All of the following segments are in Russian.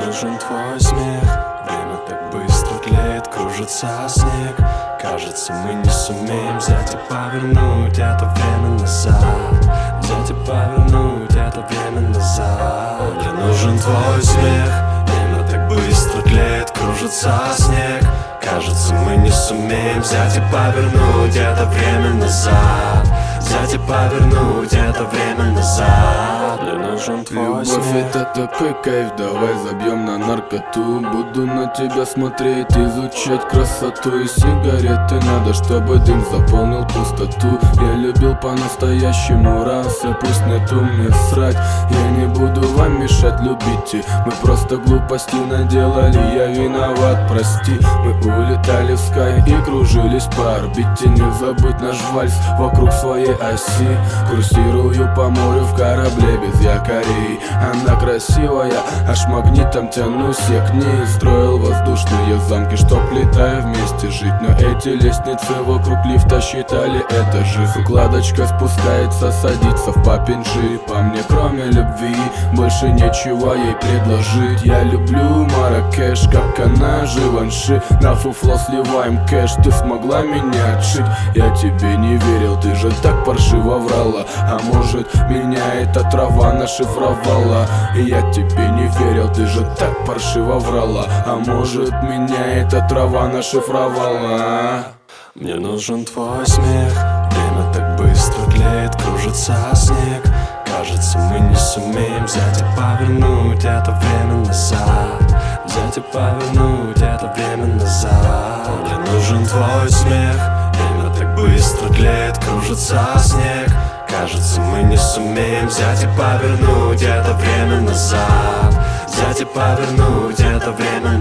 нужен твой смех. Время так быстро тлеет, кружится снег. Кажется, мы не сумеем взять и повернуть это время назад. Взять и повернуть это время назад. Мне нужен твой смех. Время так быстро тлеет, кружится снег. Кажется, мы не сумеем взять и повернуть это время назад. Взять и повернуть это время назад. Мне нужен твой смех. Любовь — это такой кайф, давай забьем на наркоту. Буду на тебя смотреть, изучать красоту. И сигареты надо, чтобы дым заполнил пустоту. Я любил по-настоящему раз, а пусть нету мне срать. Я не буду вам мешать, любите. Мы просто глупости наделали, я виноват, прости. Мы улетали в скай и кружились по орбите. Не забыть наш вальс вокруг своей оси. Курсирую по морю в корабле без якорей. Она красивая, аж магнитом тянусь я к ней. Строил воздушные замки, чтоб летая вместе жить. Но эти лестницы вокруг лифта считали этажи. Укладочка спускается, садится в папинжи. По мне кроме любви больше нечего ей предложить. Я люблю Марракеш, как она Живанши. На фуфло сливаем кэш, ты смогла меня отшить. Я тебе не верил, ты же так паршиво врала. А может, меня эта трава нашифровала. И я тебе не верил, ты же так паршиво врала. А может, меня эта трава нашифровала. Мне нужен твой смех. Время так быстро тлеет, кружится снег. Кажется, мы не сумеем взять и повернуть это время назад. Взять и повернуть это время назад. Мне нужен твой смех. Время так быстро тлеет, кружится снег. Кажется, мы не сумеем взять и повернуть это время назад. Взять и повернуть это время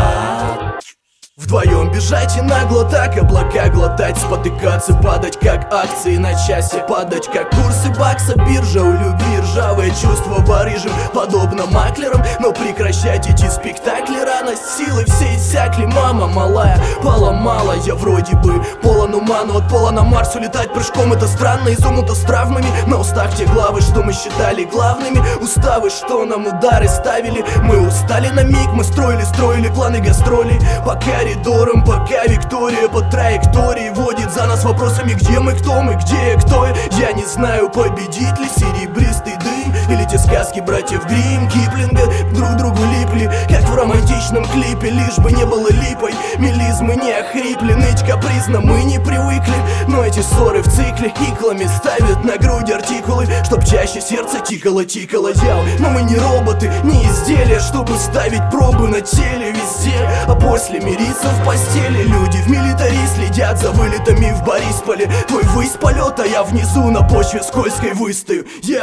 назад. Вдвоем бежать и нагло так облака глотать. Спотыкаться, падать как акции на часе. Падать как курсы бакса, биржа. У любви ржавое чувство барыжим, подобно маклерам. Но прекращать эти спектакли рано. Силы все иссякли, мама малая поломала. Я вроде бы полон ума, но от пола на Марс улетать прыжком это странно. Изумнуто с травмами, на устах те главы, что мы считали главными. Уставы, что нам удары ставили. Мы устали на миг, мы строили планы гастролей. Пока пока Виктория по траектории водит за нас вопросами: где мы, кто я не знаю, победит ли серебристый дым или те сказки братьев Гримм, Киплинга. Друг другу липли, как в романтичном клипе. Лишь бы не было липой, мелизмы не охрипли. Ныть капризно мы не привыкли, но эти ссоры в цикле иглами ставят на грудь артикулы, чтоб чаще сердце тикало-тикало. Но мы не роботы, не изделия, чтобы ставить пробы на теле везде, а после мириться в постели. Люди в милитари следят за вылетами в Борисполе. Твой высь полет, а я внизу на почве скользкой выстою. Мне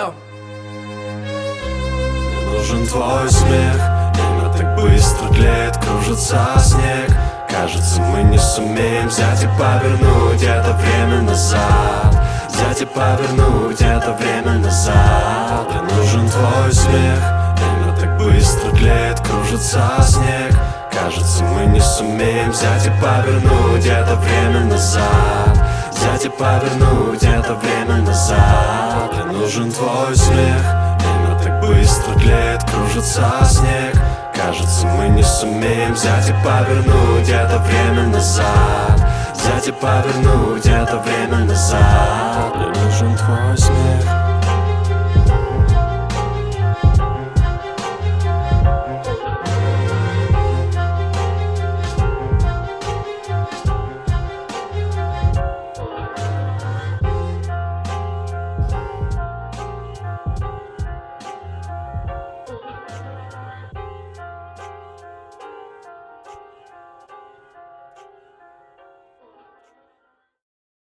нужен твой смех. Время так быстро тлеет, кружится снег. Кажется, мы не сумеем взять и повернуть это время назад. Взять и повернуть это время назад. Мне нужен твой смех. Время так быстро тлеет, кружится снег. Кажется, мы не сумеем взять и повернуть это время назад. Взять и повернуть это время назад. Мне нужен твой смех. Время так быстро тлеет, кружится снег. Кажется, мы не сумеем взять и повернуть это время назад. Взять и повернуть это время назад. Мне нужен твой смех.